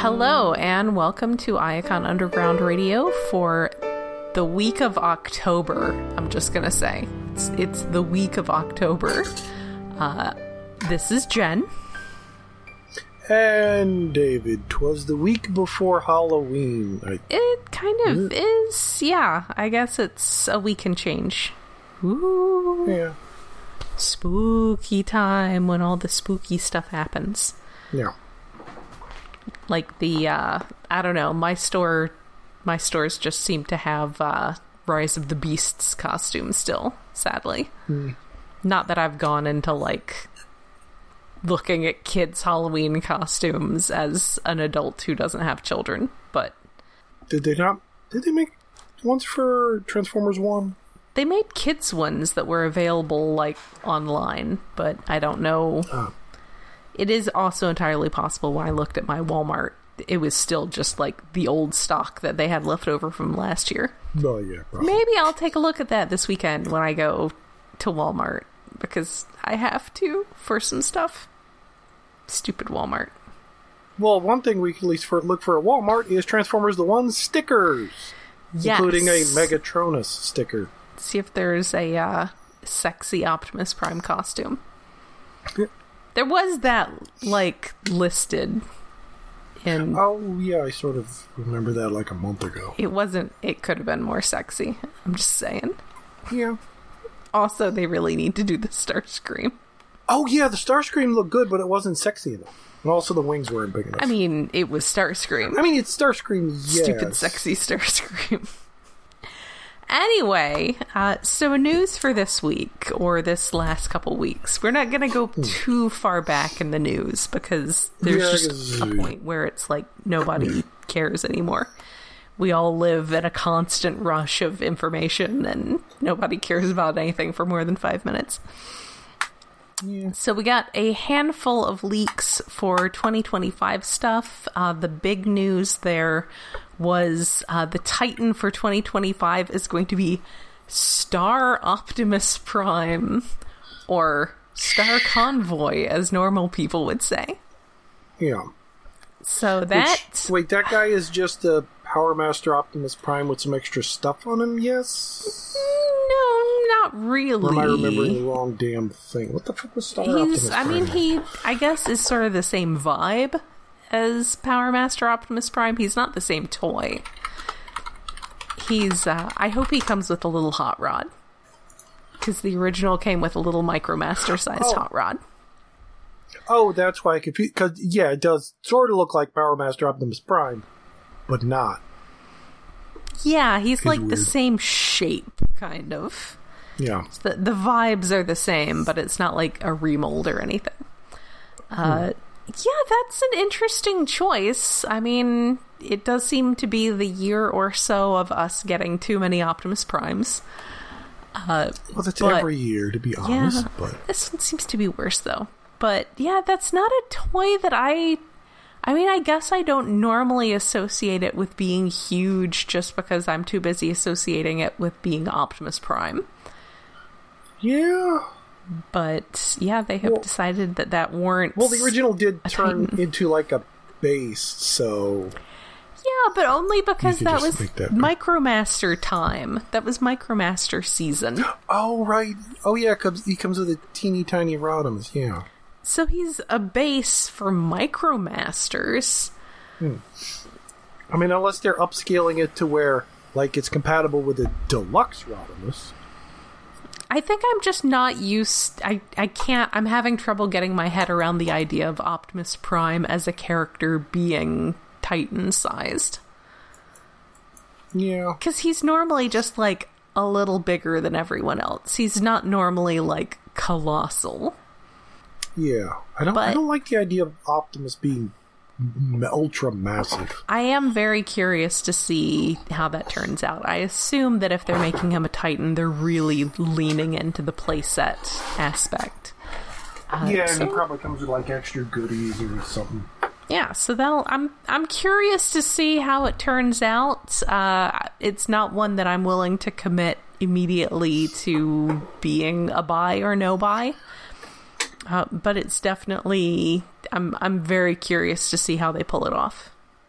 Hello, and welcome to Iacon Underground Radio for the week of October. I'm just going to say, it's the week of October. This is Jen. And David. 'Twas the week before Halloween. It kind of is, yeah. I guess it's a week and change. Ooh. Yeah. Spooky time when all the spooky stuff happens. Yeah. Like the, I don't know, my stores just seem to have Rise of the Beasts costumes still, sadly. Not that I've gone into, like, looking at kids' Halloween costumes as an adult who doesn't have children, but... Did they make ones for Transformers 1? They made kids' ones that were available, like, online, but I don't know... It is also entirely possible when I looked at my Walmart, it was still just like the old stock that they had left over from last year. Oh, yeah, probably. Maybe I'll take a look at that this weekend when I go to Walmart, because I have to for some stuff. Stupid Walmart. Well, one thing we can at least look for at Walmart is Transformers The One stickers. Yes. Including a Megatronus sticker. See if there's a sexy Optimus Prime costume. There was that, like, listed in... Oh, yeah, I sort of remember that like a month ago. It could have been more sexy. I'm just saying. Yeah. Also, they really need to do the Starscream. Oh, yeah, the Starscream looked good, but it wasn't sexy enough. And also the wings weren't big enough. I mean, it was Starscream. I mean, it's Starscream, yes. Stupid, sexy Starscream. Anyway, so news for this week, or this last couple weeks. We're not going to go too far back in the news, because there's just a point where it's like nobody cares anymore. We all live in a constant rush of information, and nobody cares about anything for more than 5 minutes. Yeah. So we got a handful of leaks for 2025 stuff. The big news there was the Titan for 2025 is going to be Star Optimus Prime, or Star Convoy, as normal people would say. Yeah. So that... Wait, that guy is just a Power Master Optimus Prime with some extra stuff on him, yes? No, not really. Or am I remembering the wrong damn thing? What the fuck was Star Optimus Prime? I mean, he, I guess, is sort of the same vibe as Power Master Optimus Prime. He's not the same toy. He's, I hope he comes with a little hot rod. Because the original came with a little Micromaster-sized hot rod. Oh, that's why I confused. Because, yeah, it does sort of look like Power Master Optimus Prime, but not. Yeah, he's like the same shape, kind of. Yeah. The vibes are the same, but it's not like a remold or anything. Yeah, that's an interesting choice. I mean, it does seem to be the year or so of us getting too many Optimus Primes. Well, that's every year, to be honest. Yeah, but this one seems to be worse, though. But, yeah, that's not a toy that I mean, I guess I don't normally associate it with being huge just because I'm too busy associating it with being Optimus Prime. Yeah. But, yeah, they have decided that warrants... Well, the original did turn Titan into, like, a base, so... Yeah, but only because that was Micromaster time. That was Micromaster season. Oh, right. Oh, yeah, he comes with a teeny tiny Rodimus, yeah. So he's a base for Micromasters. I mean, unless they're upscaling it to where, like, it's compatible with a deluxe Rodimus. I think I'm just not used... I can't... I'm having trouble getting my head around the idea of Optimus Prime as a character being Titan-sized. Yeah. Because he's normally just, like, a little bigger than everyone else. He's not normally, like, colossal. Yeah. I don't like the idea of Optimus being ultra massive. I am very curious to see how that turns out. I assume that if they're making him a Titan, they're really leaning into the playset aspect. Yeah, and he probably comes with like extra goodies or something. Yeah, so I'm curious to see how it turns out. It's not one that I'm willing to commit immediately to being a buy or no buy. But it's definitely... I'm very curious to see how they pull it off.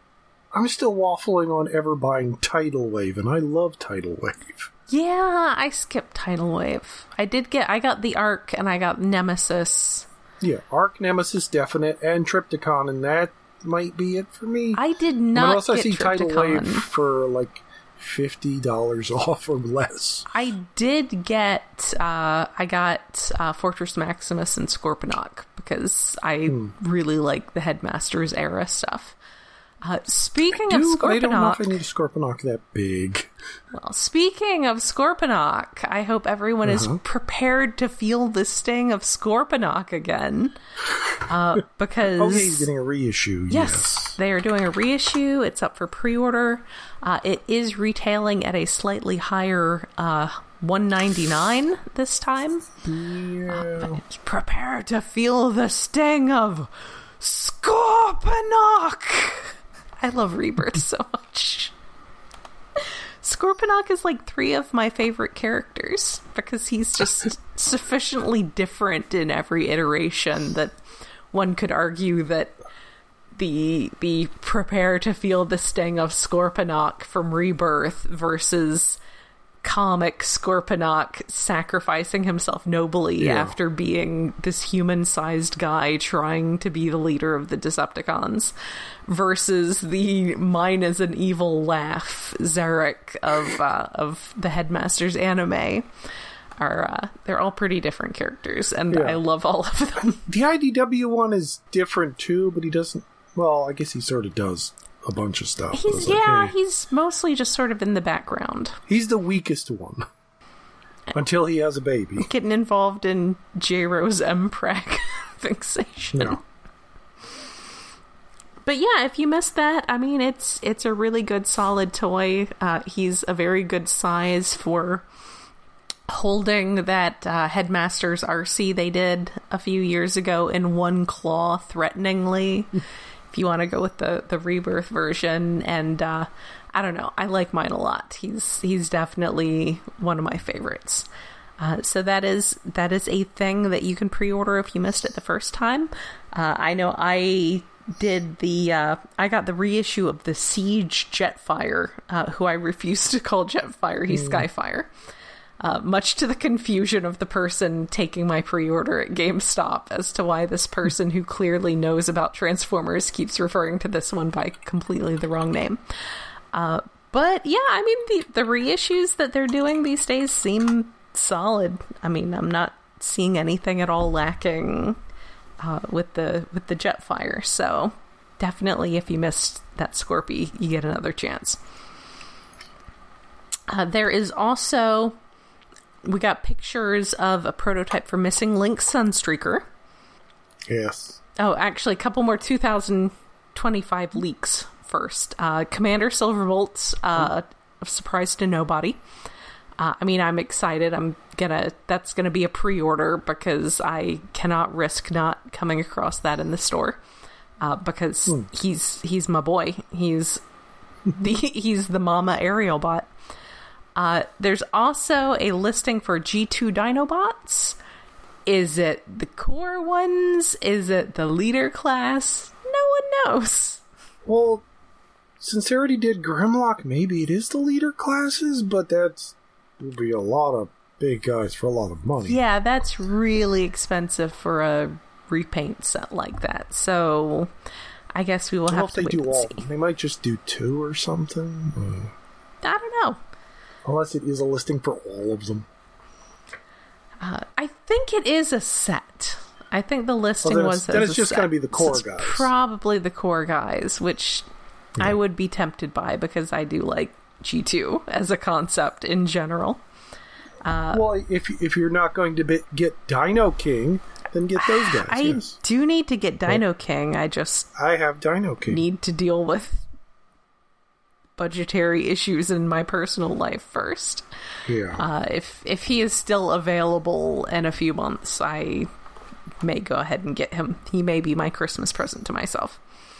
I'm still waffling on ever buying Tidal Wave, and I love Tidal Wave. Yeah, I skipped Tidal Wave. I got the Arc, and I got Nemesis. Yeah, Arc, Nemesis, definite, and Triptychon, and that might be it for me. I did not unless get I see Triptychon. Tidal Wave for like $50 off or less. I did get, I got Fortress Maximus and Scorponok because I really like the Headmaster's era stuff. Speaking of Scorponok... I don't know if I need a Scorponok that big. Well, speaking of Scorponok, I hope everyone is prepared to feel the sting of Scorponok again. Because... Oh, yeah, he's getting a reissue, yes. They are doing a reissue. It's up for pre-order. It is retailing at a slightly higher $199 this time. Yeah. Prepare to feel the sting of Scorponok! I love Rebirth so much. Scorponok is like 3 of my favorite characters because he's just sufficiently different in every iteration that one could argue that the prepare to feel the sting of Scorponok from Rebirth versus comic Scorponok sacrificing himself nobly after being this human-sized guy trying to be the leader of the Decepticons versus the mine is an evil laugh Zarek of the Headmaster's anime they're all pretty different characters, and I love all of them. The IDW one is different too, but he doesn't, well, I guess he sort of does a bunch of stuff. He's mostly just sort of in the background. He's the weakest one. Until he has a baby. Getting involved in J-Rose M-Preg fixation. Yeah. But yeah, if you missed that, I mean, it's a really good, solid toy. He's a very good size for holding that Headmaster's RC they did a few years ago in one claw threateningly. If you want to go with the Rebirth version, and I don't know, I like mine a lot. He's definitely one of my favorites. So that is a thing that you can pre-order if you missed it the first time. I know I did I got the reissue of the Siege Jetfire, who I refuse to call Jetfire, he's Skyfire. Much to the confusion of the person taking my pre-order at GameStop as to why this person who clearly knows about Transformers keeps referring to this one by completely the wrong name. But yeah, I mean, the reissues that they're doing these days seem solid. I mean, I'm not seeing anything at all lacking with the Jetfire. So definitely, if you missed that Scorpy, you get another chance. There is also... We got pictures of a prototype for Missing Link Sunstreaker. Yes. Oh, actually, a couple more 2025 leaks first. Commander Silverbolt's a surprise to nobody. I mean, I'm excited. That's gonna be a pre-order because I cannot risk not coming across that in the store. Because he's my boy. He's the mama aerial bot. There's also a listing for G2 Dinobots. Is it the core ones? Is it the leader class? No one knows. Well, since they already did Grimlock, maybe it is the leader classes, but that would be a lot of big guys for a lot of money. Yeah, that's really expensive for a repaint set like that. So I guess we will have to wait and see. They might just do 2 or something. I don't know. Unless it is a listing for all of them. I think it is a set. I think the listing was then it's just going to be the core guys. Probably the core guys, which I would be tempted by because I do like G2 as a concept in general. Well, if you're not going to get Dino King, then get those guys. I do need to get Dino King. I have Dino King. Need to deal with budgetary issues in my personal life first. Yeah. If he is still available in a few months, I may go ahead and get him. He may be my Christmas present to myself.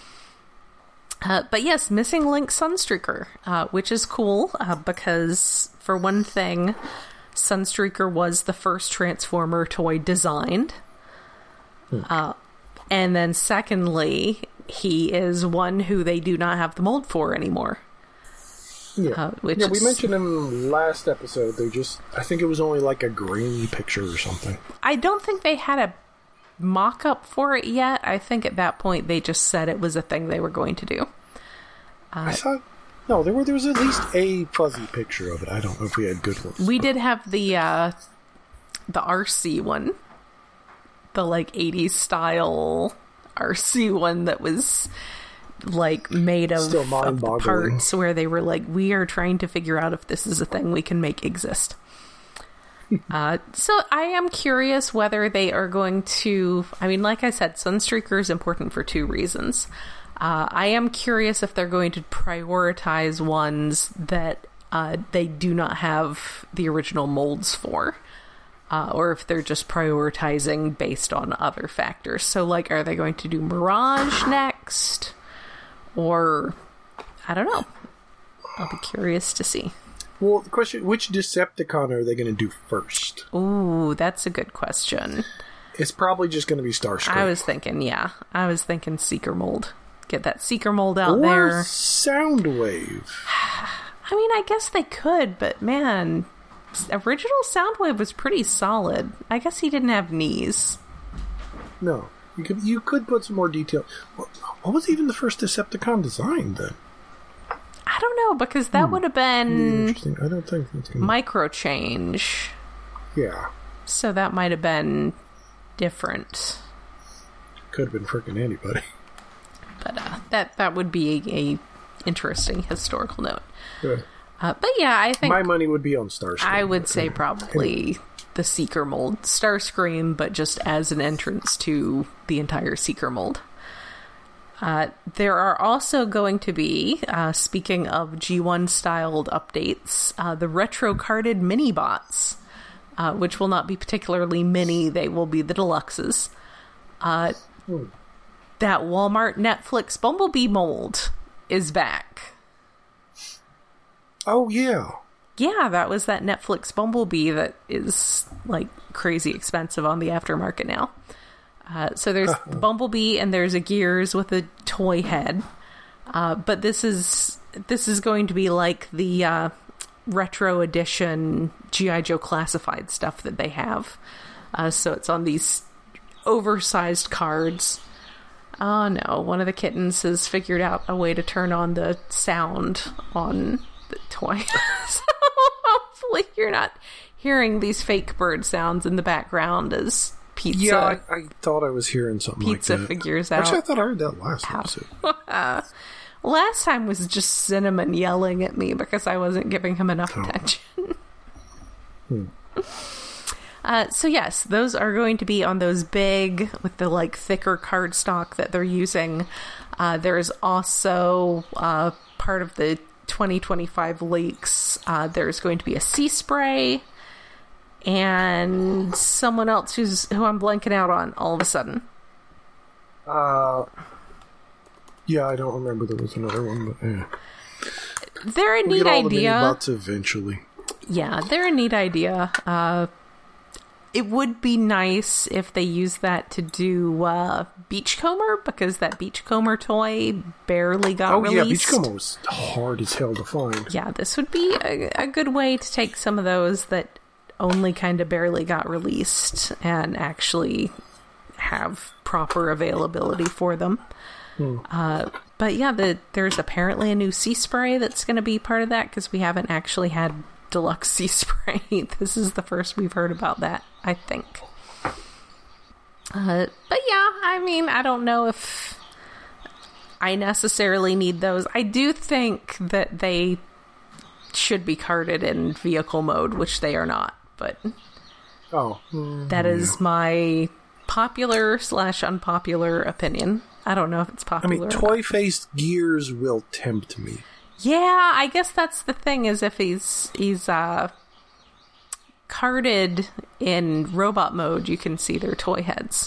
But yes, Missing Link Sunstreaker, which is cool because, for one thing, Sunstreaker was the first Transformer toy designed. And then secondly, he is one who they do not have the mold for anymore. Yeah, we mentioned in the last episode, I think it was only like a grainy picture or something. I don't think they had a mock-up for it yet. I think at that point they just said it was a thing they were going to do. I thought, no, there was at least a fuzzy picture of it. I don't know if we had good ones. We did have the RC one. The, like, 80s style RC one that was... like made of the parts where they were like, we are trying to figure out if this is a thing we can make exist. So I am curious whether they are going to, I mean, like I said, Sunstreaker is important for two reasons. I am curious if they're going to prioritize ones that they do not have the original molds for. Or if they're just prioritizing based on other factors. So, like, are they going to do Mirage next? Or, I don't know. I'll be curious to see. Well, the question, which Decepticon are they going to do first? Ooh, that's a good question. It's probably just going to be Starscream. I was thinking Seeker Mold. Get that Seeker Mold out there. Or Soundwave. I mean, I guess they could, but man, original Soundwave was pretty solid. I guess he didn't have knees. No. You could put some more detail. What was even the first Decepticon design then? I don't know, because that would have been interesting. I don't think that's gonna... micro change. Yeah. So that might have been different. Could have been freaking anybody. But that would be a interesting historical note. Yeah. But yeah, I think my money would be on Starscream. I would say probably the Seeker Mold. Starscream, but just as an entrance to the entire Seeker Mold. There are also going to be, speaking of G1-styled updates, the retro-carded mini-bots, which will not be particularly mini, they will be the deluxes. That Walmart Netflix Bumblebee mold is back. Oh, yeah. Yeah, that was that Netflix Bumblebee that is, like, crazy expensive on the aftermarket now. So there's Bumblebee and there's a Gears with a toy head. But this is going to be like the retro edition G.I. Joe classified stuff that they have. So it's on these oversized cards. Oh no, one of the kittens has figured out a way to turn on the sound on the toy. So hopefully you're not hearing these fake bird sounds in the background as Pizza. Yeah, I thought I was hearing something like that. Pizza figures out. Actually, I thought I heard that last episode. Last time was just Cinnamon yelling at me because I wasn't giving him enough attention. So yes, those are going to be on those big, with the like thicker cardstock that they're using. There's also part of the 2025 leaks. There's going to be a sea spray. And someone else who I'm blanking out on all of a sudden. Yeah, I don't remember there was another one, but yeah. They're a neat idea. The mini-bots eventually. Yeah, they're a neat idea. It would be nice if they use that to do Beachcomber, because that Beachcomber toy barely got released. Oh yeah, Beachcomber was hard as hell to find. Yeah, this would be a good way to take some of those that only kind of barely got released and actually have proper availability for them. But yeah, there's apparently a new sea spray that's going to be part of that, because we haven't actually had deluxe sea spray. This is the first we've heard about that, I think. But yeah, I mean, I don't know if I necessarily need those. I do think that they should be carded in vehicle mode, which they are not. But that is my popular/unpopular opinion. I don't know if it's popular. I mean, toy-faced Gears will tempt me. Yeah, I guess that's the thing, is if he's carded in robot mode, you can see their toy heads.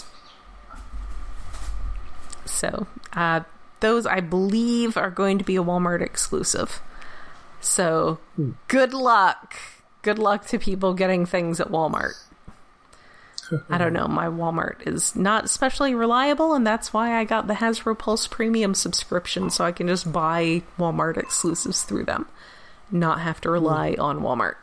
So, those, I believe, are going to be a Walmart exclusive. So, good luck. Good luck to people getting things at Walmart. I don't know, my Walmart is not especially reliable, and that's why I got the Hasbro Pulse Premium subscription, so I can just buy Walmart exclusives through them, not have to rely on Walmart.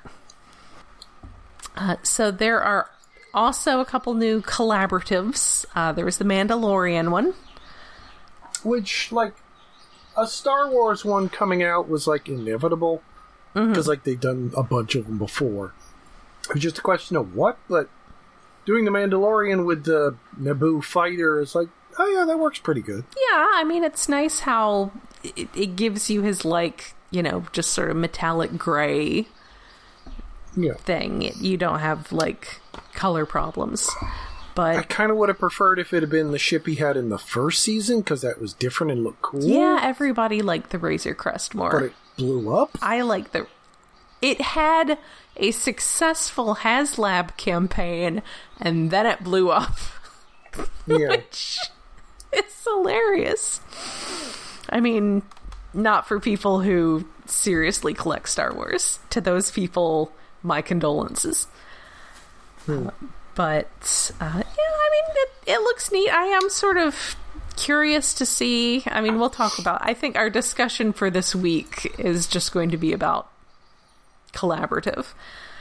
So there are also a couple new collaboratives. There was the Mandalorian one. Which, like, a Star Wars one coming out was, like, inevitable. Because, like, they've done a bunch of them before. It was just a question of what, but doing the Mandalorian with the Naboo fighter is like, oh yeah, that works pretty good. Yeah, I mean, it's nice how it gives you his, like, you know, just sort of metallic gray thing. You don't have, like, color problems. But I kind of would have preferred if it had been the ship he had in the first season, because that was different and looked cool. Yeah, everybody liked the Razor Crest more. But it blew up? I like the... It had a successful HasLab campaign, and then it blew up. Yeah. Which is hilarious. I mean, not for people who seriously collect Star Wars. To those people, my condolences. But, yeah, I mean, it looks neat. I am sort of curious to see. I mean, we'll talk about... I think our discussion for this week is just going to be about collaborative.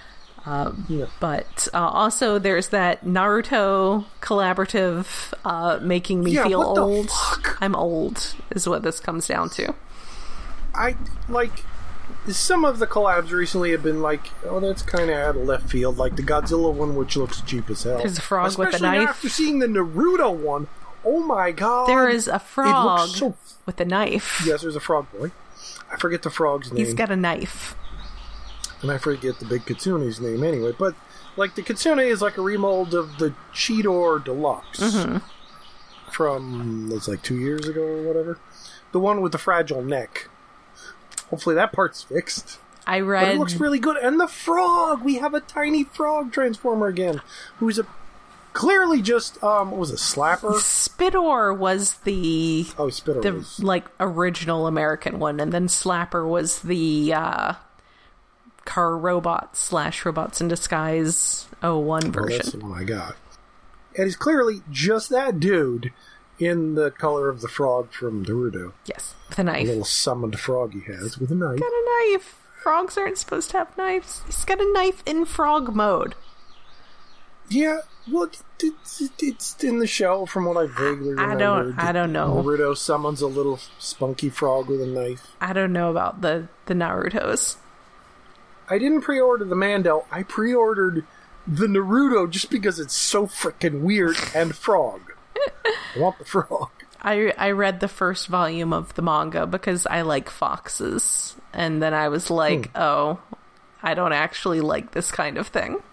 But also there's that Naruto collaborative making me feel old. I'm old, is what this comes down to. I, like... Some of the collabs recently have been like, oh, that's kind of out of left field. Like the Godzilla one, which looks cheap as hell. There's a frog Especially with a knife. After seeing the Naruto one, oh my god. There is a frog with a knife. Yes, there's a frog boy. I forget the frog's name. He's got a knife. And I forget the big Kitsune's name anyway. But, like, the Kitsune is like a remold of the Cheetor Deluxe. From, it's like 2 years ago or whatever. The one with the fragile neck. Hopefully that part's fixed. I read... But it looks really good. And the frog! We have a tiny frog transformer again. Who's clearly just, what was it, Slapper? Spidor was the... Oh, Spidor was... like, original American one. And then Slapper was the, car robot / Robots in Disguise 01 version. That's the one I got. And he's clearly just that dude in the color of the frog from Naruto. Yes, with a knife. A little summoned frog he has with a knife. Got a knife. Frogs aren't supposed to have knives. He's got a knife in frog mode. Yeah, well, it's in the show from what I vaguely remember. I don't know. Naruto summons a little spunky frog with a knife. I don't know about the Narutos. I didn't pre-order the Mando. I pre-ordered the Naruto just because it's so freaking weird and frog. I want the frog. I read the first volume of the manga because I like foxes. And then I was like, oh, I don't actually like this kind of thing.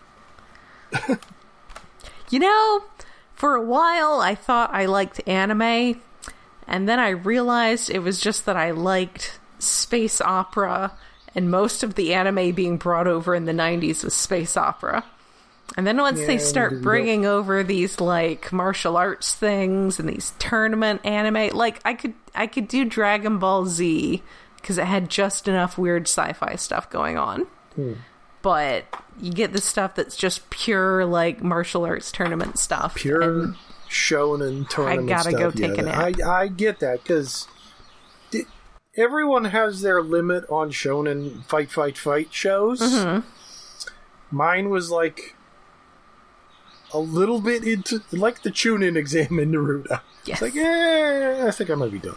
You know, for a while I thought I liked anime. And then I realized it was just that I liked space opera. And most of the anime being brought over in the 90s was space opera. And then once they start bringing over these, like, martial arts things and these tournament anime, like, I could do Dragon Ball Z because it had just enough weird sci-fi stuff going on. But you get the stuff that's just pure, like, martial arts tournament stuff. Pure shonen tournament stuff. I gotta go take a nap. I get that, because everyone has their limit on shonen fight shows. Mine was, like... a little bit into, like the Chunin exam in Naruto. Yes. It's like, I think I might be done.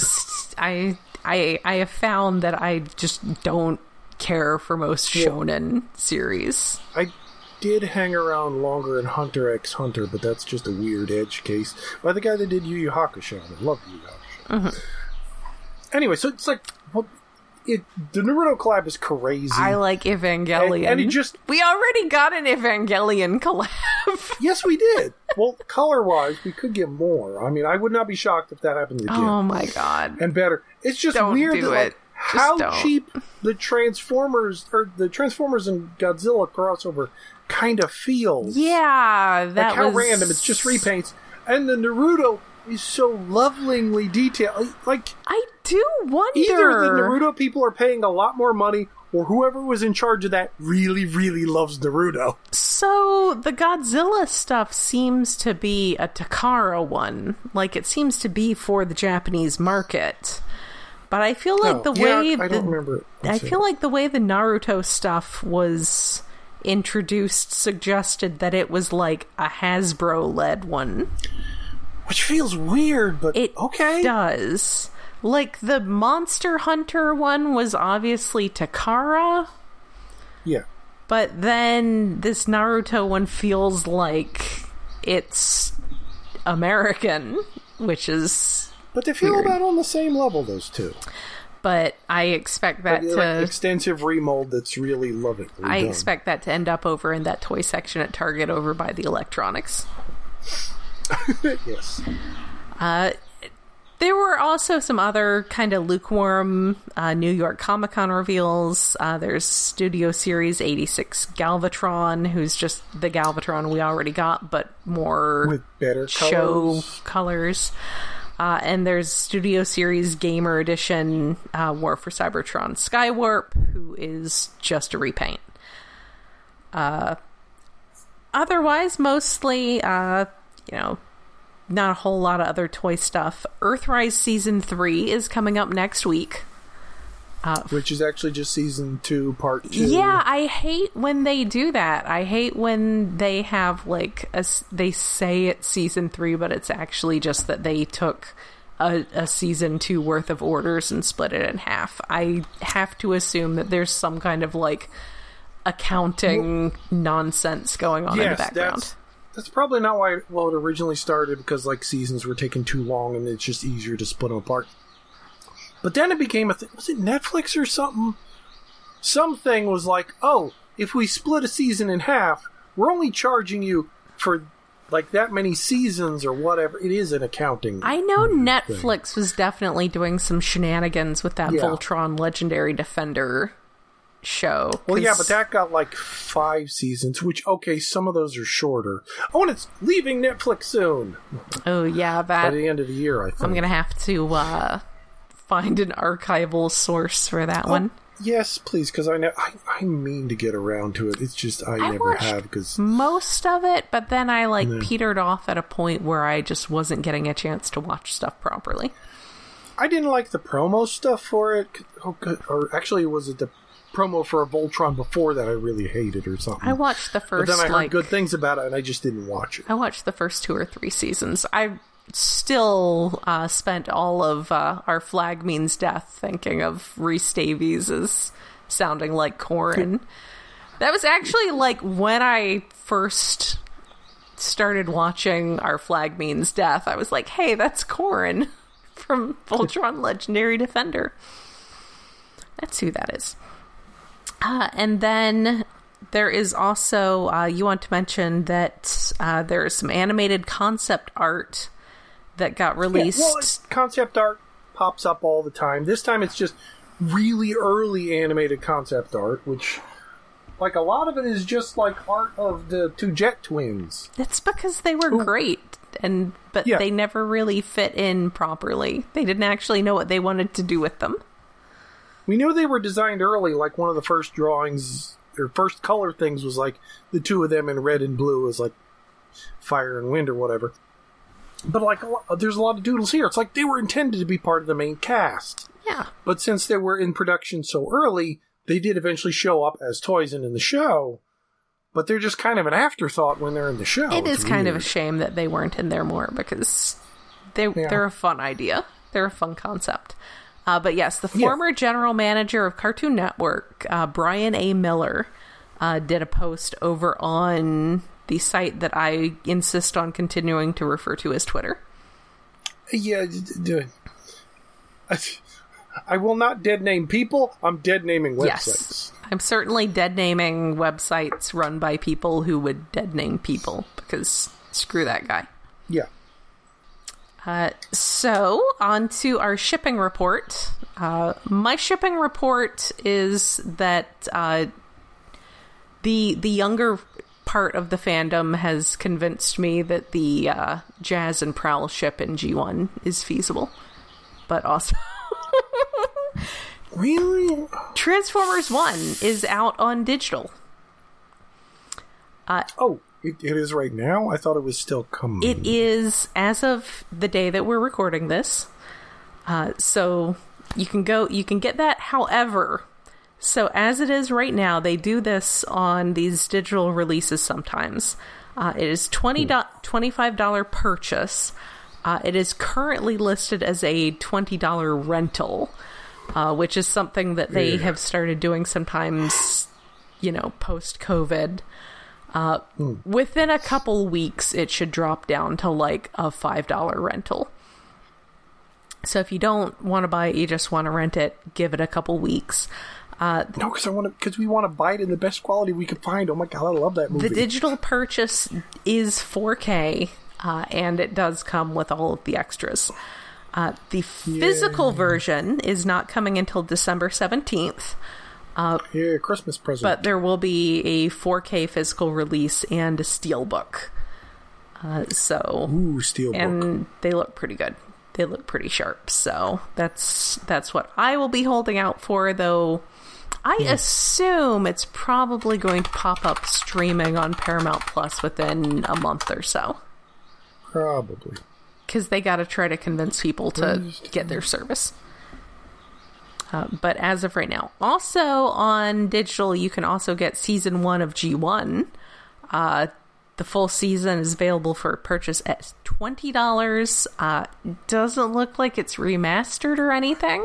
I have found that I just don't care for most shonen series. I did hang around longer in Hunter x Hunter, but that's just a weird edge case. By the guy that did Yu Yu Hakusho. I love Yu Yu Hakusho. Anyway, so it's like... the Naruto collab is crazy. I like Evangelion. And it just... We already got an Evangelion collab. Yes, we did. Well, color-wise, we could get more. I mean, I would not be shocked if that happened again. Oh my god. And better. It's just don't weird do that, like, how cheap the Transformers and Godzilla crossover kind of feels. Yeah, that like how random. It's just repaints. And the Naruto is so lovingly detailed. Like, I do wonder. Either the Naruto people are paying a lot more money, or whoever was in charge of that really, really loves Naruto. So the Godzilla stuff seems to be a Takara one. Like, it seems to be for the Japanese market. But I feel like I don't remember it. I feel like the way the Naruto stuff was introduced suggested that it was like a Hasbro-led one. Which feels weird, but okay. It does. Like, the Monster Hunter one was obviously Takara. Yeah. But then this Naruto one feels like it's American, which is But they feel weird. about on the same level, those two. But I expect that to... Like extensive remold that's really lovingly done. I expect that to end up over in that toy section at Target over by the electronics. Yes. There were also some other kind of lukewarm New York Comic-Con reveals. There's Studio Series 86 Galvatron, who's just the Galvatron we already got, but more with better show colors. And there's Studio Series Gamer Edition War for Cybertron Skywarp, who is just a repaint. Otherwise, mostly, not a whole lot of other toy stuff. Earthrise Season 3 is coming up next week. Which is actually just Season 2, Part 2. Yeah, I hate when they do that. I hate when they have, like, they say it's Season 3, but it's actually just that they took a Season 2 worth of orders and split it in half. I have to assume that there's some kind of, like, accounting nonsense going on in the background. That's probably not why it originally started, because like seasons were taking too long and it's just easier to split them apart. But then it became a thing. Was it Netflix or something? Something was like, oh, if we split a season in half, we're only charging you for like that many seasons or whatever. It is an accounting. I know Netflix was definitely doing some shenanigans with that Voltron Legendary Defender show. Well, yeah, but that got like 5 seasons, which, okay, some of those are shorter. Oh, and it's leaving Netflix soon. Oh, yeah, by the end of the year, I think. I'm going to have to find an archival source for that one. Yes, please, because I mean to get around to it. It's just I never have. Because most of it, but then I petered off at a point where I just wasn't getting a chance to watch stuff properly. I didn't like the promo stuff for it. Or actually, was it the promo for a Voltron before that I really hated or something? I watched the first, but then I heard good things about it and I just didn't watch it. I watched the first 2 or 3 seasons. I still spent all of Our Flag Means Death thinking of Rhys Davies as sounding like Corrin. That was actually like when I first started watching Our Flag Means Death. I was like, hey, that's Corrin from Voltron Legendary Defender. That's who that is. And then there is also, you want to mention that there is some animated concept art that got released. Yeah, well, concept art pops up all the time. This time it's just really early animated concept art, which, like, a lot of it is just like art of the 2 Jet twins. It's because they were great, but they never really fit in properly. They didn't actually know what they wanted to do with them. We knew they were designed early, like one of the first drawings, or first color things was like the 2 of them in red and blue as like fire and wind or whatever. But like there's a lot of doodles here. It's like they were intended to be part of the main cast. Yeah. But since they were in production so early, they did eventually show up as toys and in the show. But they're just kind of an afterthought when they're in the show. It is kind of a shame that they weren't in there more because they're a fun idea. They're a fun concept. But yes, the former general manager of Cartoon Network, Brian A. Miller, did a post over on the site that I insist on continuing to refer to as Twitter. Yeah, do it. I will not dead name people. I'm dead naming websites. Yes, I'm certainly dead naming websites run by people who would dead name people because screw that guy. Yeah. So, on to our shipping report. My shipping report is that the younger part of the fandom has convinced me that the Jazz and Prowl ship in G1 is feasible. But also, Really? Transformers 1 is out on digital. It is right now? I thought it was still coming. It is as of the day that we're recording this. So you can get that. However, so as it is right now, they do this on these digital releases sometimes. It is $25 purchase. It is currently listed as a $20 rental, which is something that they have started doing sometimes, post-COVID. Within a couple weeks, it should drop down to like a $5 rental. So if you don't want to buy it, you just want to rent it, give it a couple weeks. No, because we want to buy it in the best quality we could find. Oh my god, I love that movie. The digital purchase is 4K, and it does come with all of the extras. The physical version is not coming until December 17th. Christmas present. But there will be a 4K physical release and a steelbook. Steelbook. And they look pretty good. They look pretty sharp. So that's what I will be holding out for, though I assume it's probably going to pop up streaming on Paramount Plus within a month or so. Probably. Because they got to try to convince people to get their service. But as of right now. Also on digital, you can also get Season 1 of G1. The full season is available for purchase at $20. Doesn't look like it's remastered or anything.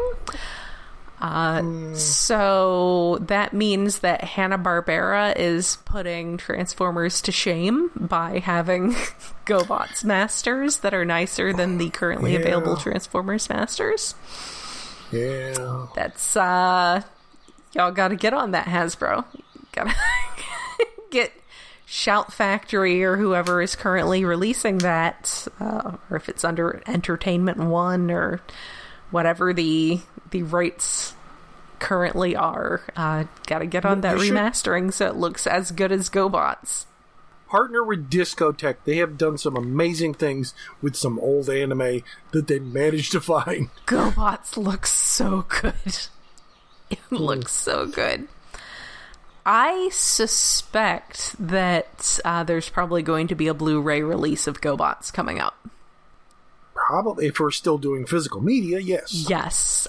So that means that Hanna-Barbera is putting Transformers to shame by having GoBots Masters that are nicer than the currently available Transformers Masters. Yeah. That's, y'all gotta get on that, Hasbro. Gotta get Shout Factory or whoever is currently releasing that, or if it's under Entertainment One or whatever the rights currently are. Gotta get on that remastering so it looks as good as GoBots. Partner with Discotech. They have done some amazing things with some old anime that they managed to find. GoBots looks so good. It looks so good. I suspect that there's probably going to be a Blu-ray release of GoBots coming out. Probably, if we're still doing physical media, yes. Yes.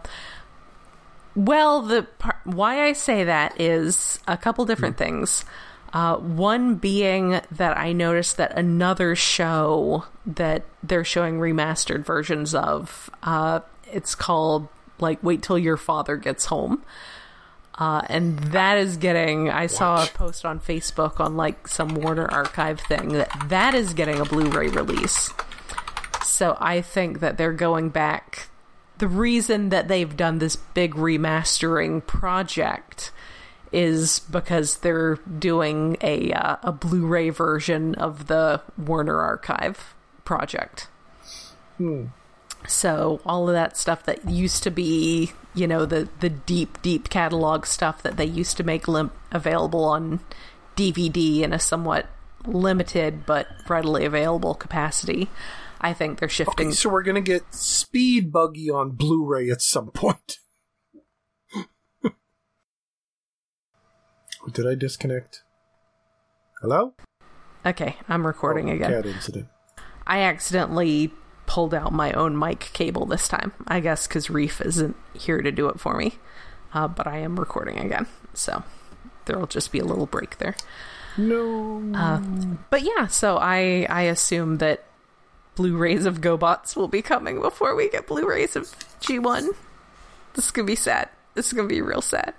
Well, why I say that is a couple different things. One being that I noticed that another show that they're showing remastered versions of, it's called, Wait Till Your Father Gets Home. And that is getting, I saw a post on Facebook on, some Warner Archive thing, that is getting a Blu-ray release. So I think that they're going back. The reason that they've done this big remastering project is because they're doing a Blu-ray version of the Warner Archive project. So all of that stuff that used to be, the deep catalog stuff that they used to make available on DVD in a somewhat limited but readily available capacity, I think they're shifting. Okay, so we're going to get Speed Buggy on Blu-ray at some point. Did I disconnect? Hello? Okay, I'm recording again. Cat incident. I accidentally pulled out my own mic cable this time. I guess because Reef isn't here to do it for me. But I am recording again. So there'll just be a little break there. No. But yeah, so I assume that Blu-rays of GoBots will be coming before we get Blu-rays of G1. This is going to be sad. This is going to be real sad.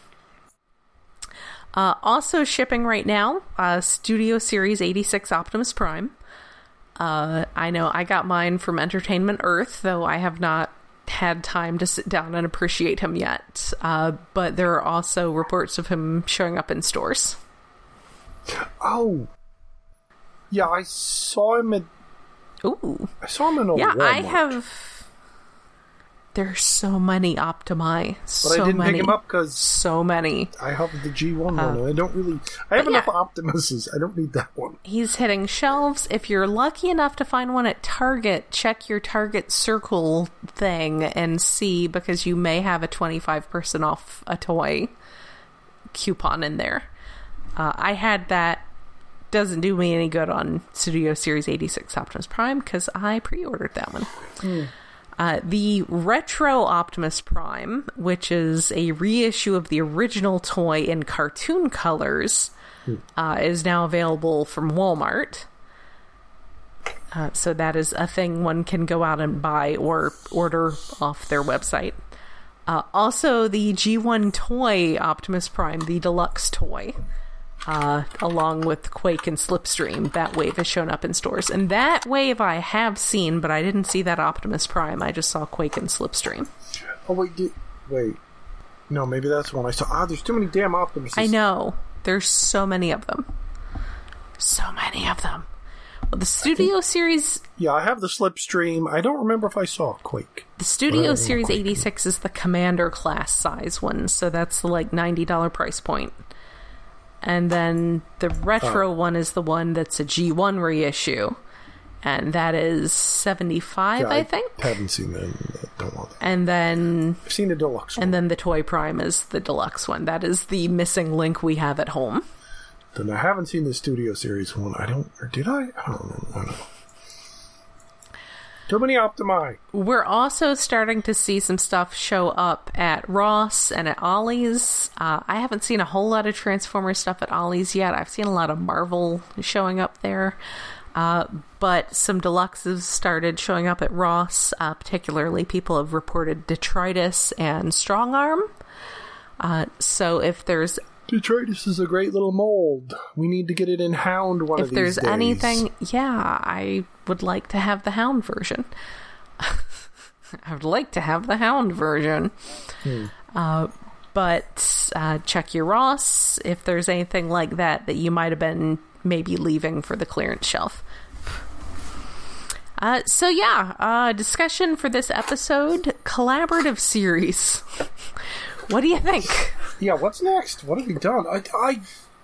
Also shipping right now, Studio Series 86 Optimus Prime. I know I got mine from Entertainment Earth, though I have not had time to sit down and appreciate him yet. But there are also reports of him showing up in stores. Oh. Yeah, I saw him at... Ooh. I saw him in a Walmart. I have... There's so many Optimi. But I didn't pick him up because so many. I have the G1 one, and I don't really. I have enough Optimuses. I don't need that one. He's hitting shelves. If you're lucky enough to find one at Target, check your Target Circle thing and see, because you may have a 25% off a toy coupon in there. I had that. Doesn't do me any good on Studio Series 86 Optimus Prime because I pre-ordered that one. The Retro Optimus Prime, which is a reissue of the original toy in cartoon colors, is now available from Walmart. So that is a thing one can go out and buy or order off their website. Also, the G1 toy Optimus Prime, the deluxe toy, along with Quake and Slipstream, that wave has shown up in stores. And that wave I have seen, but I didn't see that Optimus Prime. I just saw Quake and Slipstream. Oh, wait. No, maybe that's one I saw. There's too many damn Optimuses. I know. There's so many of them. Well, the Studio Series... Yeah, I have the Slipstream. I don't remember if I saw Quake. The Studio Series 86 is the Commander class size one, so that's the, like, $90 price point. And then the Retro one is the one that's a G1 reissue. And that is $75, I think. I haven't seen that. Don't want that. And then... I've seen the deluxe one. And then the Toy Prime is the deluxe one. That is the missing link we have at home. Then I haven't seen the Studio Series one. Or did I? I don't know. Too many Optimi. We're also starting to see some stuff show up at Ross and at Ollie's. I haven't seen a whole lot of Transformers stuff at Ollie's yet. I've seen a lot of Marvel showing up there. But some deluxes started showing up at Ross. Particularly, people have reported Detritus and Strong Arm. So if there's... Detritus is a great little mold. We need to get it in Hound one of these days. If there's anything... Yeah, I would like to have the Hound version. I would like to have the Hound version. But check your Ross if there's anything like that you might have been maybe leaving for the clearance shelf. Discussion for this episode, collaborative series. What do you think? Yeah, what's next? What have we done? I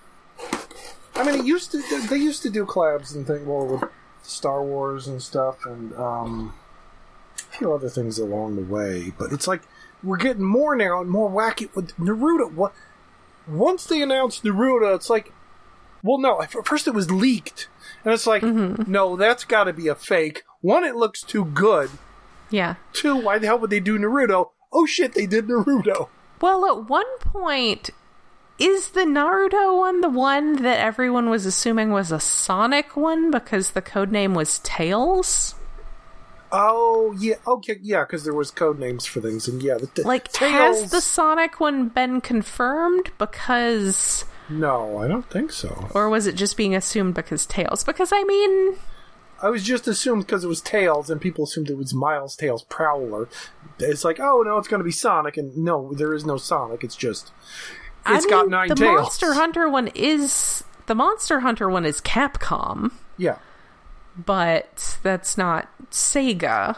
mean, they used to do collabs and things, well, with Star Wars and stuff, and a few other things along the way. But it's like we're getting more now and more wacky with Naruto. Once they announced Naruto, it's like, well, no. At first, it was leaked, and it's like, no, that's got to be a fake. One, it looks too good. Yeah. Two, why the hell would they do Naruto? Oh shit, they did Naruto. Well, at one point, is the Naruto one the one that everyone was assuming was a Sonic one because the codename was Tails? Oh, yeah. Okay, yeah, because there was codenames for things, and yeah. Tails... has the Sonic one been confirmed? Because... No, I don't think so. Or was it just being assumed because Tails? Because, I mean... I was just assumed because it was Tails, and people assumed it was Miles Tails Prowler. It's like, oh, no, it's going to be Sonic, and no, there is no Sonic. It's just, got 9 tails. The Monster Hunter one is Capcom. Yeah. But that's not Sega.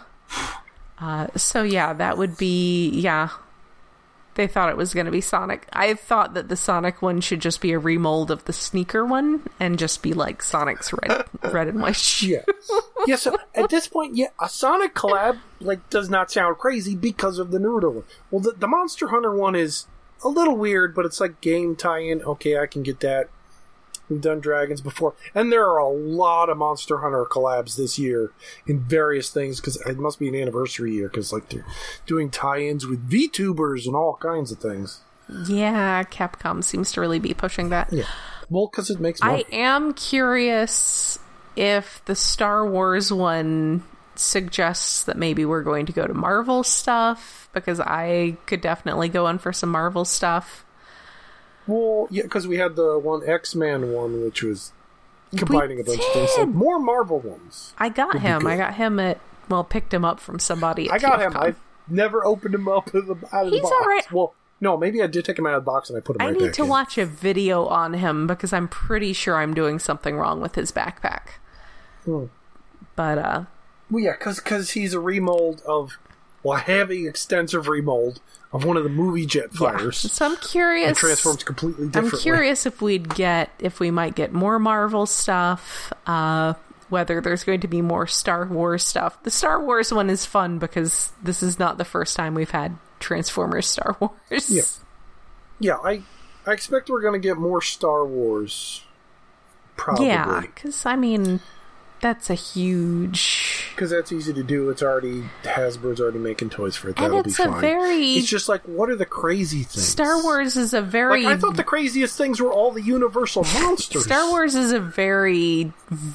So yeah, that would be, yeah. They thought it was going to be Sonic. I thought that the Sonic one should just be a remold of the sneaker one and just be like Sonic's red and white shoe. Yeah, so at this point, yeah, a Sonic collab does not sound crazy because of the Naruto one. Well, the Monster Hunter one is a little weird, but it's like game tie-in. Okay, I can get that. We've done Dragons before. And there are a lot of Monster Hunter collabs this year in various things, because it must be an anniversary year, because they're doing tie-ins with VTubers and all kinds of things. Yeah, Capcom seems to really be pushing that. Yeah. Well, because it makes money. I am curious if the Star Wars one suggests that maybe we're going to go to Marvel stuff, because I could definitely go in for some Marvel stuff. Well, yeah, because we had the one X-Men one, which was combining a bunch of things. So more Marvel ones. I got him. I got him picked him up from somebody at I got TFCon. him. I've never opened him up out of the box. He's all right. Well, no, maybe I did take him out of the box and I put him right back in. I need to watch a video on him because I'm pretty sure I'm doing something wrong with his backpack. But, well, yeah, because he's a remold of while having extensive remold of one of the movie jet fighters. Yeah. So I'm curious. And transforms completely differently. I'm curious if we might get more Marvel stuff, whether there's going to be more Star Wars stuff. The Star Wars one is fun because this is not the first time we've had Transformers Star Wars. Yeah, I expect we're going to get more Star Wars, probably. Yeah, because, I mean, that's a huge... Because that's easy to do. Hasbro's already making toys for it. And That'll be fine. It's just like, what are the crazy things? Star Wars is a very... I thought the craziest things were all the Universal monsters. Star Wars is a very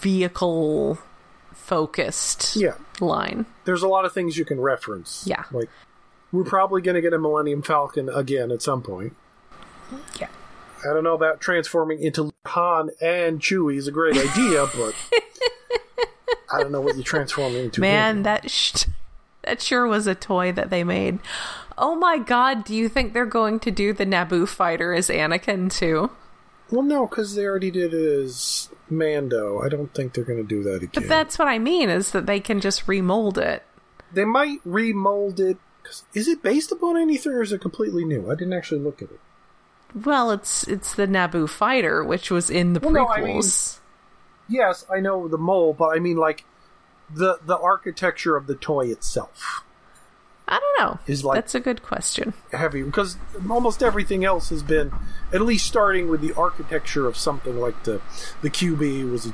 vehicle-focused line. There's a lot of things you can reference. Yeah. Like, we're probably going to get a Millennium Falcon again at some point. Yeah. I don't know about transforming into Han and Chewie is a great idea, but I don't know what you transform into. Man, that sure was a toy that they made. Oh my god, do you think they're going to do the Naboo fighter as Anakin too? Well, no, because they already did it as Mando. I don't think they're going to do that again. But that's what I mean, is that they can just remold it. They might remold it. Is it based upon anything or is it completely new? I didn't actually look at it. Well, it's the Naboo fighter, which was in the prequels. No, I mean, yes, I know the mold, but I mean, like, the architecture of the toy itself. I don't know. That's a good question. Heavy, because almost everything else has been, at least starting with the architecture of something like the QB was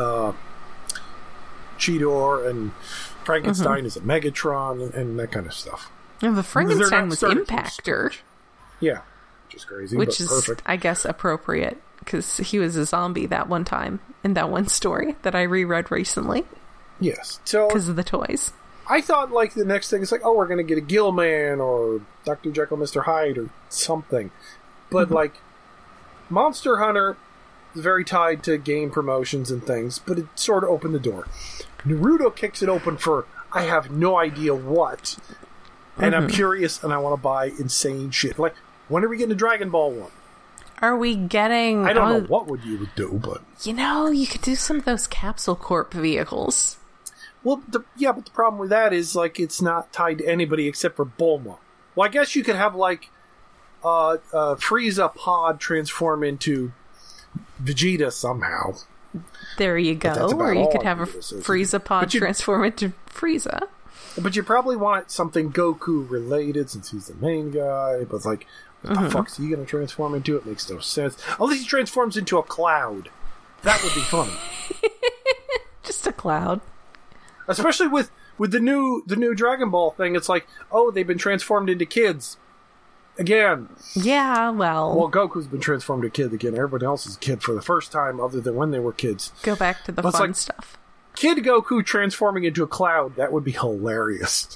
Cheetor, and Frankenstein is a Megatron, and that kind of stuff. And the Frankenstein was Impactor. Yeah. Which is crazy, which but is, perfect. I guess, appropriate, because he was a zombie that one time, in that one story that I reread recently. Yes. So because of the toys. I thought, like, the next thing is like, oh, we're going to get a Gill-Man, or Dr. Jekyll, Mr. Hyde, or something. But, like, Monster Hunter is very tied to game promotions and things, but it sort of opened the door. Naruto kicks it open for, I have no idea what, and I'm curious, and I want to buy insane shit. Like, when are we getting a Dragon Ball one? Are we getting... I don't know what you would do, but... You know, you could do some of those Capsule Corp vehicles. Well, but the problem with that is, like, it's not tied to anybody except for Bulma. Well, I guess you could have, like, Frieza Pod transform into Vegeta somehow. There you go. Or you could have a Frieza Pod transform into Frieza. But you probably want something Goku related since he's the main guy. But, like, what the fuck's he going to transform into? It makes no sense. Unless he transforms into a cloud. That would be funny. Just a cloud. Especially with the new Dragon Ball thing. It's like, oh, they've been transformed into kids. Again. Yeah, well, Goku's been transformed to a kid again. Everybody else is a kid for the first time other than when they were kids. Go back to the fun stuff. Kid Goku transforming into a cloud, that would be hilarious.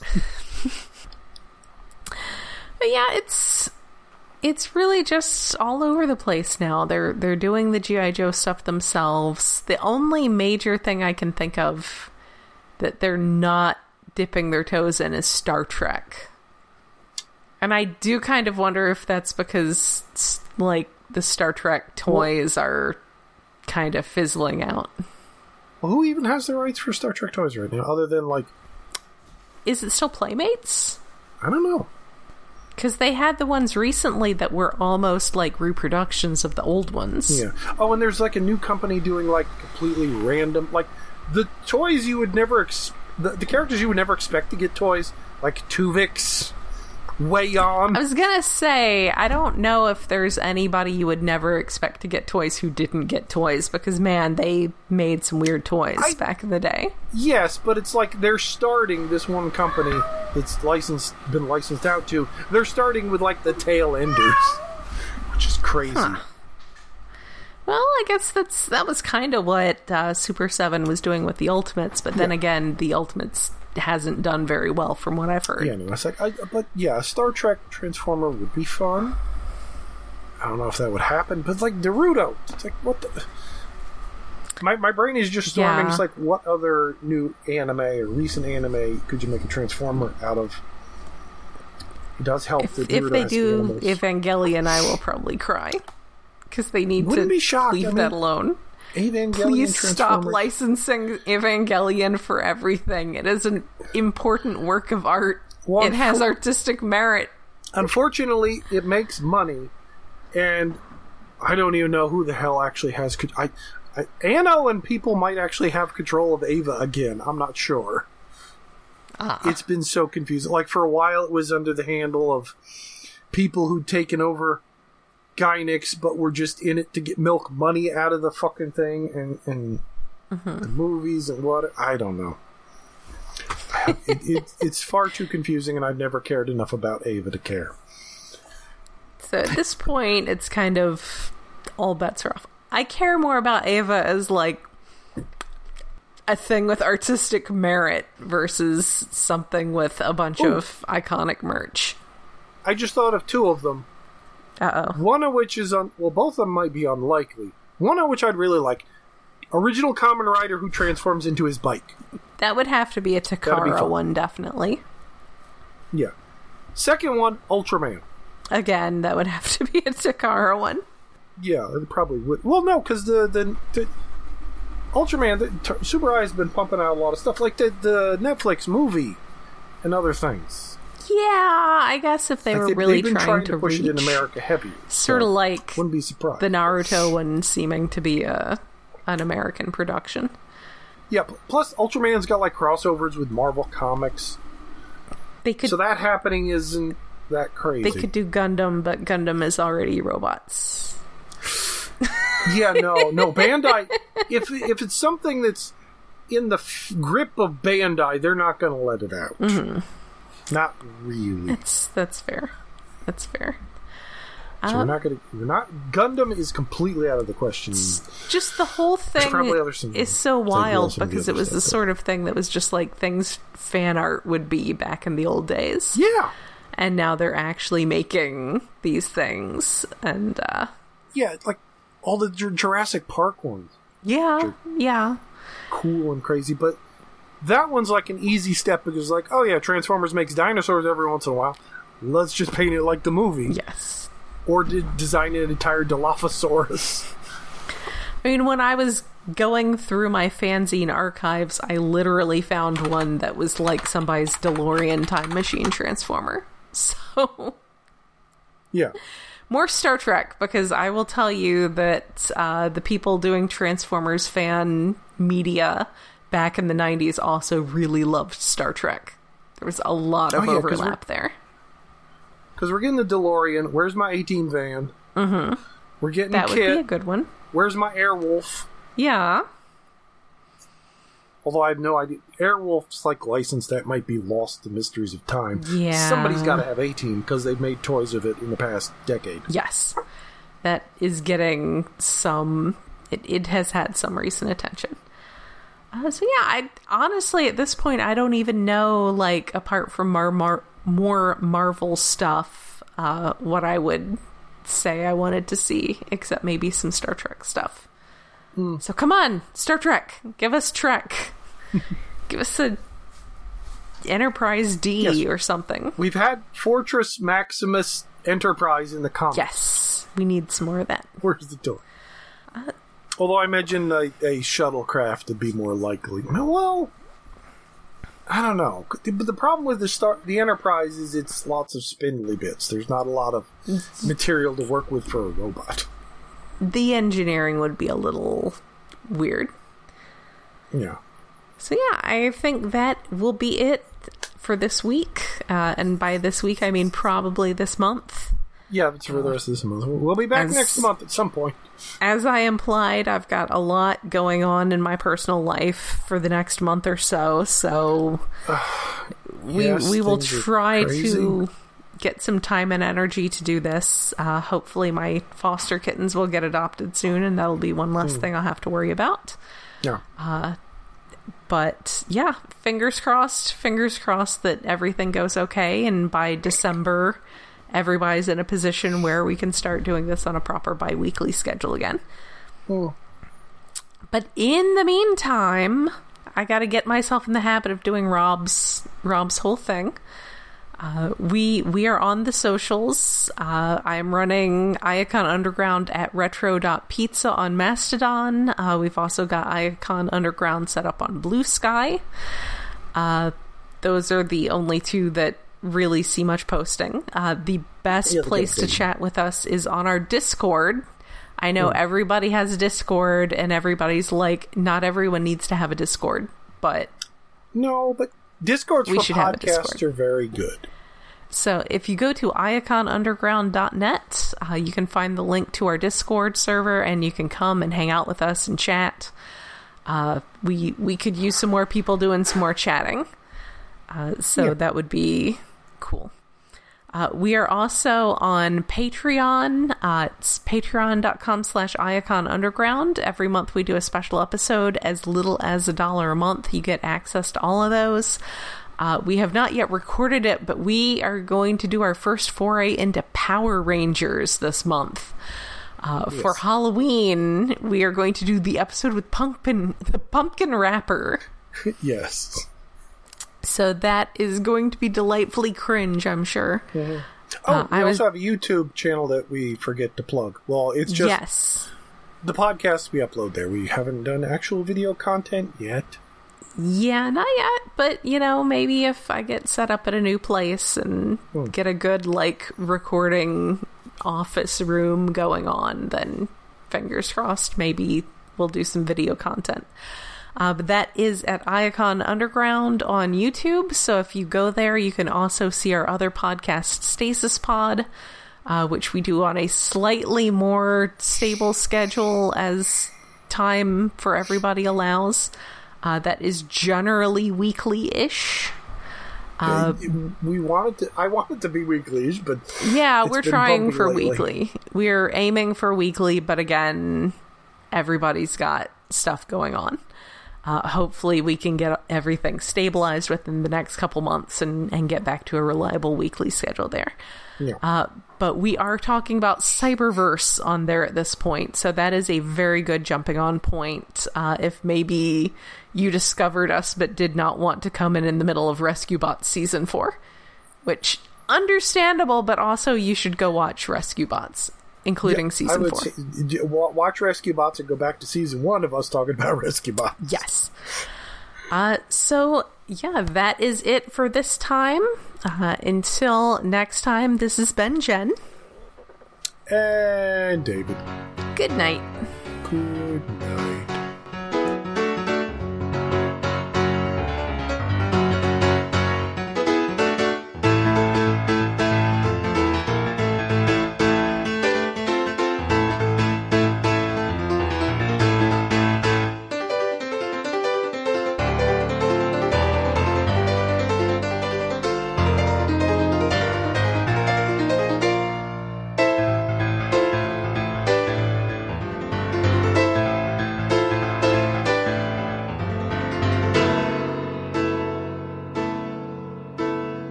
But yeah, it's really just all over the place now. They're doing the G.I. Joe stuff themselves. The only major thing I can think of that they're not dipping their toes in is Star Trek. And I do kind of wonder if that's because, like, the Star Trek toys are kind of fizzling out. Well, who even has the rights for Star Trek toys right now, other than, like... Is it still Playmates? I don't know. Because they had the ones recently that were almost like reproductions of the old ones. Yeah. Oh, and there's, like, a new company doing, like, completely random... Like, the toys you would never... The characters you would never expect to get toys, like Tuvix... Way on. I was gonna say, I don't know if there's anybody you would never expect to get toys who didn't get toys, because, man, they made some weird toys back in the day. Yes, but it's like they're starting this one company that's been licensed out to. They're starting with, like, the tail enders, which is crazy. Huh. Well, I guess that was kind of what Super 7 was doing with the Ultimates, but then again, the Ultimates hasn't done very well from what I've heard. Yeah, anyway, it's like, a Star Trek Transformer would be fun. I don't know if that would happen, but, like, Naruto, it's like, what the... My brain is just storming. Yeah. It's like, what other new anime or recent anime could you make a Transformer out of? It does help that Naruto if they do Evangelion, I will probably cry. Because they need to leave that alone. Please stop licensing Evangelion for everything. It is an important work of art. It has artistic merit. Unfortunately, it makes money, and I don't even know who the hell actually has... Anno and people might actually have control of Ava again. I'm not sure. It's been so confusing. Like, for a while, it was under the handle of people who'd taken over Gainax, but were just in it to get milk money out of the fucking thing, and the movies and what... I don't know. It's far too confusing, and I've never cared enough about Ava to care. So at this point, it's kind of all bets are off. I care more about Ava as like a thing with artistic merit versus something with a bunch of iconic merch. I just thought of two of them. Uh-oh. One of which is both of them might be unlikely. One of which I'd really like. Original Kamen Rider who transforms into his bike. That would have to be a Takara one, definitely. Yeah. Second one, Ultraman. Again, that would have to be a Takara one. Yeah, it probably would. Well, no, because the Ultraman, Super Eye has been pumping out a lot of stuff, like the Netflix movie and other things. Yeah, I guess if they were really trying to push it in America heavy. Sort of like wouldn't be surprised. The Naruto one seeming to be an American production. Yeah, plus Ultraman's got like crossovers with Marvel Comics. So that happening isn't that crazy. They could do Gundam, but Gundam is already robots. Yeah, no, Bandai. If it's something that's in the grip of Bandai, they're not going to let it out. Mm-hmm. Not really. That's fair. That's fair. So we're not going to. Gundam is completely out of the question. Just the whole thing is so wild because it was the sort of thing that was just like things fan art would be back in the old days. Yeah. And now they're actually making these things, and yeah, like all the Jurassic Park ones. Yeah, yeah. Cool and crazy, but that one's like an easy step because, like, oh yeah, Transformers makes dinosaurs every once in a while. Let's just paint it like the movie. Yes. Or design an entire Dilophosaurus. I mean, when I was going through my fanzine archives, I literally found one that was like somebody's DeLorean time machine transformer. So, yeah. More Star Trek, because I will tell you that the people doing Transformers fan media back in the 90s also really loved Star Trek. There was a lot of overlap there. Because we're getting the DeLorean. Where's my 18 van? Mm-hmm. We're getting that Kit. Would be a good one. Where's my Airwolf? Yeah. Although I have no idea. Airwolf's like licensed, that might be lost to mysteries of time. Yeah. Somebody's got to have 18 because they've made toys of it in the past decade. Yes. That is getting some... It has had some recent attention. So yeah, honestly, at this point, I don't even know, like, apart from more Marvel stuff, what I would say I wanted to see, except maybe some Star Trek stuff. So come on, Star Trek, give us Trek. Give us a Enterprise D or something. We've had Fortress Maximus Enterprise in the comics. Yes, we need some more of that. Where's the door? Although I imagine a shuttlecraft would be more likely. Well, I don't know. But the problem with the Enterprise is it's lots of spindly bits. There's not a lot of material to work with for a robot. The engineering would be a little weird. Yeah. So yeah, I think that will be it for this week. And by this week, I mean probably this month. Yeah, it's for the rest of this month. We'll be back next month at some point. As I implied, I've got a lot going on in my personal life for the next month or so. So we will try to get some time and energy to do this. Hopefully my foster kittens will get adopted soon, and that'll be one less thing I'll have to worry about. Yeah. But yeah, fingers crossed that everything goes okay, and by December everybody's in a position where we can start doing this on a proper bi-weekly schedule again. But in the meantime, I gotta get myself in the habit of doing Rob's whole thing. We are on the socials. I'm running Iacon Underground at retro.pizza on Mastodon. We've also got Iacon Underground set up on Blue Sky. Those are the only two that really see much posting. The best place to chat with us is on our Discord. I know everybody has a Discord, and everybody's like, not everyone needs to have a Discord, but... No, but Discords for podcasts are very good. So if you go to iaconunderground.net, you can find the link to our Discord server, and you can come and hang out with us and chat. We could use some more people doing some more chatting. That would be cool. We are also on Patreon. It's patreon.com/iaconunderground. Every month we do a special episode. As little as $1 a month, you get access to all of those. We have not yet recorded it, but we are going to do our first foray into Power Rangers this month. For Halloween, we are going to do the episode with the Pumpkin Rapper. Yes. So that is going to be delightfully cringe, I'm sure. Mm-hmm. Oh, we also have a YouTube channel that we forget to plug. Well, it's just the podcast we upload there. We haven't done actual video content yet. Yeah, not yet. But, maybe if I get set up at a new place and get a good, recording office room going on, then fingers crossed, maybe we'll do some video content. But that is at Iacon Underground on YouTube. So if you go there, you can also see our other podcast, Stasis Pod, which we do on a slightly more stable schedule as time for everybody allows. That is generally weekly-ish. I wanted to be weekly-ish, but yeah, we're trying for weekly. We're aiming for weekly, but again, everybody's got stuff going on. Hopefully we can get everything stabilized within the next couple months and get back to a reliable weekly schedule there. Yeah. But we are talking about Cyberverse on there at this point, so that is a very good jumping on point. If maybe you discovered us but did not want to come in the middle of Rescue Bots Season 4, which, understandable, but also you should go watch Rescue Bots, including Season 4. Watch Rescue Bots and go back to Season 1 of us talking about Rescue Bots. Yes. So, yeah, that is it for this time. Until next time, this has been Jen. And David. Good night. Good night.